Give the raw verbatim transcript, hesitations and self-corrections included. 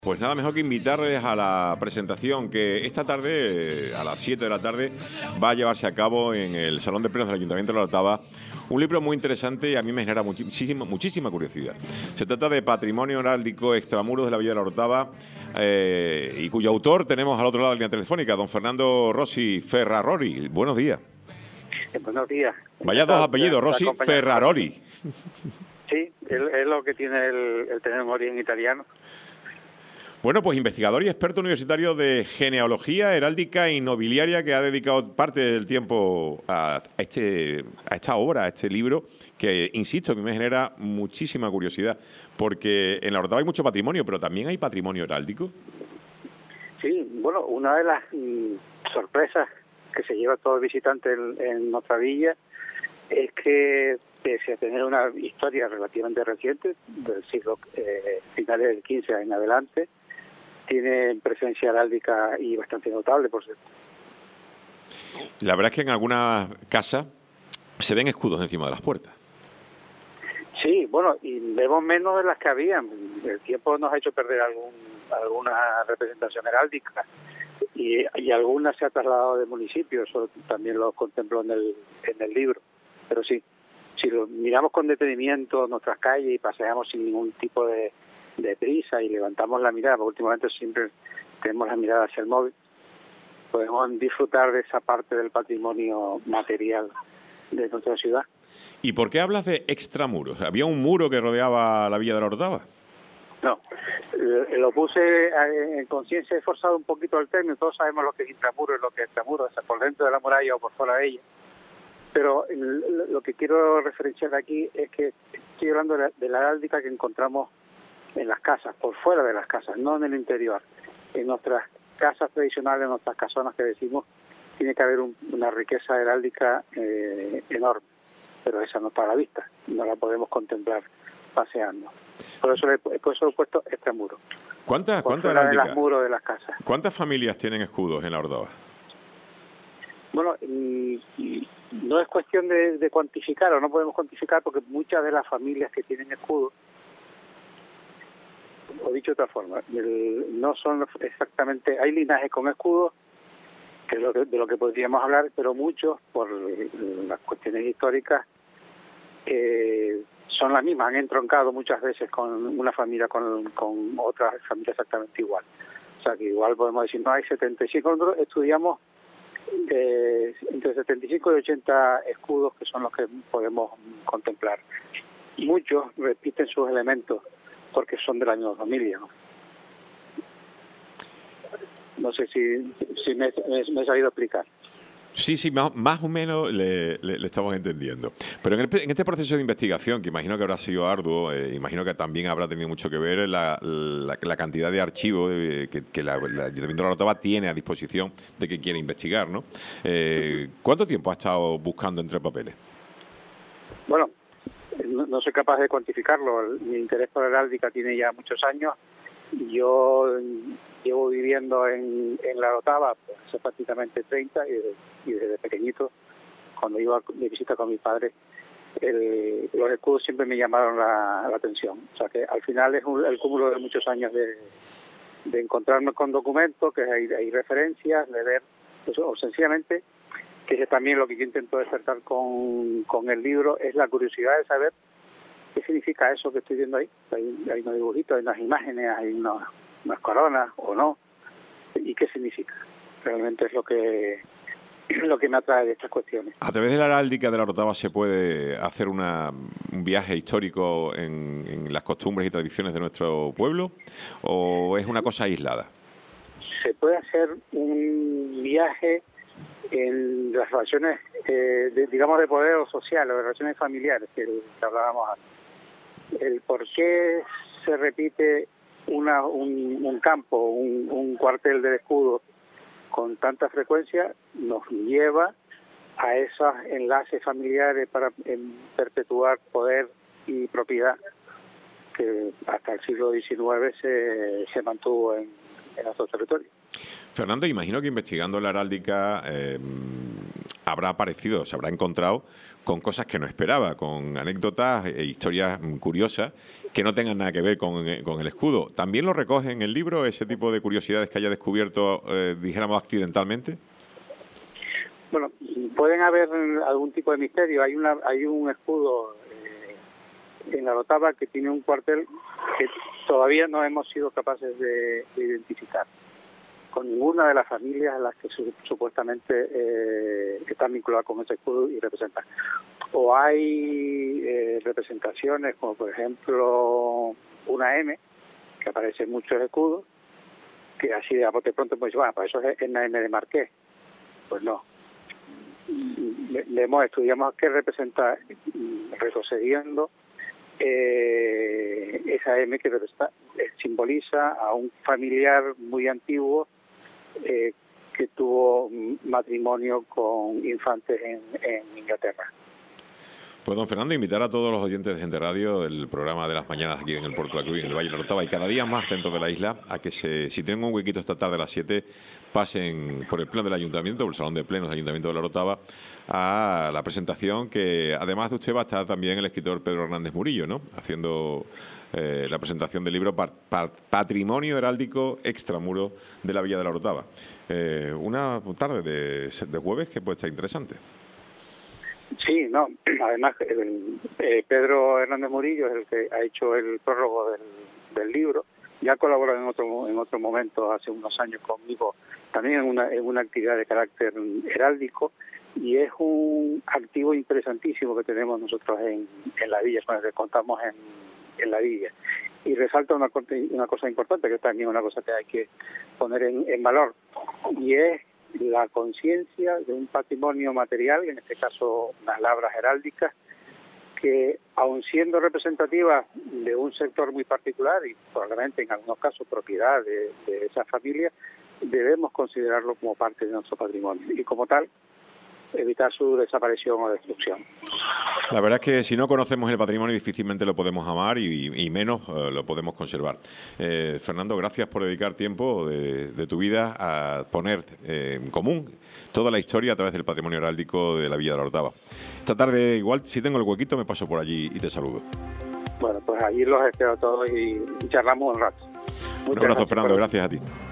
Pues nada mejor que invitarles a la presentación que esta tarde, a las siete de la tarde, va a llevarse a cabo en el Salón de Plenos del Ayuntamiento de La Orotava. Un libro muy interesante y a mí me genera muchísima, muchísima curiosidad. Se trata de Patrimonio Heráldico Extramuros de la Villa de La Orotava, eh, y cuyo autor tenemos al otro lado de la línea telefónica, don Fernando Rossi Ferraroli. Buenos días. Eh, buenos días. Vaya dos apellidos, Rossi Ferraroli. Sí, es, es lo que tiene el, el tener un origen italiano. Bueno, pues investigador y experto universitario de genealogía, heráldica y nobiliaria, que ha dedicado parte del tiempo a, este, a esta obra, a este libro, que, insisto, a mí me genera muchísima curiosidad, porque en La Orotava hay mucho patrimonio, pero también hay patrimonio heráldico. Sí, bueno, una de las mm, sorpresas que se lleva todo el visitante en, en nuestra villa es que, pese a tener una historia relativamente reciente, del siglo eh, finales del quince en adelante, tiene presencia heráldica y bastante notable, por cierto. La verdad es que en algunas casas se ven escudos encima de las puertas. Sí, bueno, y vemos menos de las que habían. El tiempo nos ha hecho perder algún, alguna representación heráldica y, y alguna se ha trasladado de municipios, eso también lo contempló en el, en el libro. Pero sí, si lo miramos con detenimiento nuestras calles y paseamos sin ningún tipo de de prisa y levantamos la mirada, porque últimamente siempre tenemos la mirada hacia el móvil, podemos disfrutar de esa parte del patrimonio material de nuestra ciudad. ¿Y por qué hablas de extramuros? ¿Había un muro que rodeaba la Villa de La Orotava? No, eh, lo puse en conciencia, he forzado un poquito el término, todos sabemos lo que es intramuro y lo que es extramuro, o sea, por dentro de la muralla o por fuera de ella. Pero lo que quiero referenciar aquí es que estoy hablando de la, de la heráldica que encontramos en las casas, por fuera de las casas, no en el interior. En nuestras casas tradicionales, en nuestras casonas que decimos, tiene que haber un, una riqueza heráldica eh, enorme, pero esa no está a la vista, no la podemos contemplar paseando. Por eso, le, por eso he puesto extramuro. ¿Cuántas, por cuántas fuera de heráldicas? los muros de las casas. ¿Cuántas familias tienen escudos en La Orotava? Bueno, y, y no es cuestión de, de cuantificar, o no podemos cuantificar, porque muchas de las familias que tienen escudos, o dicho de otra forma, el, no son exactamente, hay linajes con escudos, que es lo que, de lo que podríamos hablar, pero muchos, por las cuestiones históricas, eh, son las mismas, han entroncado muchas veces con una familia con, con otra familia exactamente igual. O sea que igual podemos decir, no hay setenta y cinco, nosotros estudiamos eh, entre setenta y cinco y ochenta escudos, que son los que podemos contemplar. Muchos repiten sus elementos, porque son de la misma familia, ¿no? No sé si, si me, me, me he sabido explicar. Sí, sí, más, más o menos le, le, le estamos entendiendo. Pero en, el, en este proceso de investigación, que imagino que habrá sido arduo, eh, imagino que también habrá tenido mucho que ver la, la, la cantidad de archivos eh, que, que la, la Ayuntamiento de La Orotava tiene a disposición de que quiere investigar, ¿no? Eh, ¿Cuánto tiempo ha estado buscando entre papeles? Bueno, no, no soy capaz de cuantificarlo. Mi interés por la heráldica tiene ya muchos años. Yo llevo viviendo en, en La Orotava pues, hace prácticamente treinta y, de, y desde pequeñito, cuando iba de visita con mi padre, el, los escudos siempre me llamaron la, la atención. O sea que al final es un, el cúmulo de muchos años de, de encontrarme con documentos, que hay, hay referencias, de ver, pues, o sencillamente, que es también lo que yo intento despertar con, con el libro, es la curiosidad de saber qué significa eso que estoy viendo ahí. Hay, hay unos dibujitos, hay unas imágenes, hay unos, unas coronas o no, y qué significa. Realmente es lo que lo que me atrae de estas cuestiones. A través de la heráldica de La Orotava se puede hacer una, un viaje histórico en, en las costumbres y tradiciones de nuestro pueblo, ¿o es una cosa aislada? Se puede hacer un viaje en las relaciones, eh, de, digamos, de poder o social, o de relaciones familiares, que, que hablábamos antes. El por qué se repite una, un, un campo, un, un cuartel del escudo con tanta frecuencia, nos lleva a esos enlaces familiares para en, perpetuar poder y propiedad que hasta el siglo diecinueve se, se mantuvo en, en nuestro territorio. Fernando, imagino que investigando la heráldica eh, habrá aparecido, se habrá encontrado con cosas que no esperaba, con anécdotas e historias curiosas que no tengan nada que ver con, con el escudo. ¿También lo recoge en el libro ese tipo de curiosidades que haya descubierto, eh, dijéramos, accidentalmente? Bueno, pueden haber algún tipo de misterio. Hay una hay un escudo eh, en la Orotava que tiene un cuartel que todavía no hemos sido capaces de, de identificar con ninguna de las familias a las que su, supuestamente eh, están vinculadas con ese escudo y representan. O hay eh, representaciones como por ejemplo una M que aparece en muchos escudos, que así de a bote pronto pues bueno, pues eso es una M de Marqués. Pues no. Vemos, estudiamos qué representa, retrocediendo eh, esa M que simboliza a un familiar muy antiguo eh, que tuvo matrimonio con infantes en, en Inglaterra. Pues don Fernando, invitar a todos los oyentes de Gente Radio del programa de las mañanas aquí en el Puerto de la Cruz, en el Valle de la Orotava y cada día más dentro de la isla, a que se, si tienen un huequito esta tarde a las siete, pasen por el pleno del Ayuntamiento, por el Salón de Plenos del Ayuntamiento de la Orotava, a la presentación que además de usted va a estar también el escritor Pedro Hernández Murillo, ¿no? Haciendo eh, la presentación del libro Pat, Pat, Patrimonio Heráldico Extramuro de la Villa de la Orotava. Eh, una tarde de, de jueves que puede estar interesante. Sí, no, además el, eh, Pedro Hernández Murillo es el que ha hecho el prólogo del, del libro, ya ha colaborado en otro en otro momento hace unos años conmigo también en una, en una actividad de carácter heráldico, y es un activo interesantísimo que tenemos nosotros en, en la villa, con el que contamos en, en la villa. Y resalta una, una cosa importante, que también es una cosa que hay que poner en, en valor, y es la conciencia de un patrimonio material, en este caso las labras heráldicas, que aun siendo representativas de un sector muy particular y probablemente en algunos casos propiedad de, de esa familia, debemos considerarlo como parte de nuestro patrimonio y como tal evitar su desaparición o destrucción. La verdad es que si no conocemos el patrimonio difícilmente lo podemos amar y, y menos eh, lo podemos conservar. Eh, Fernando, gracias por dedicar tiempo de, de tu vida a poner eh, en común toda la historia a través del patrimonio heráldico de la Villa de la Orotava. Esta tarde, igual, si tengo el huequito, me paso por allí y te saludo. Bueno, pues allí los espero a todos y charlamos un rato. Un abrazo, Fernando, gracias a ti.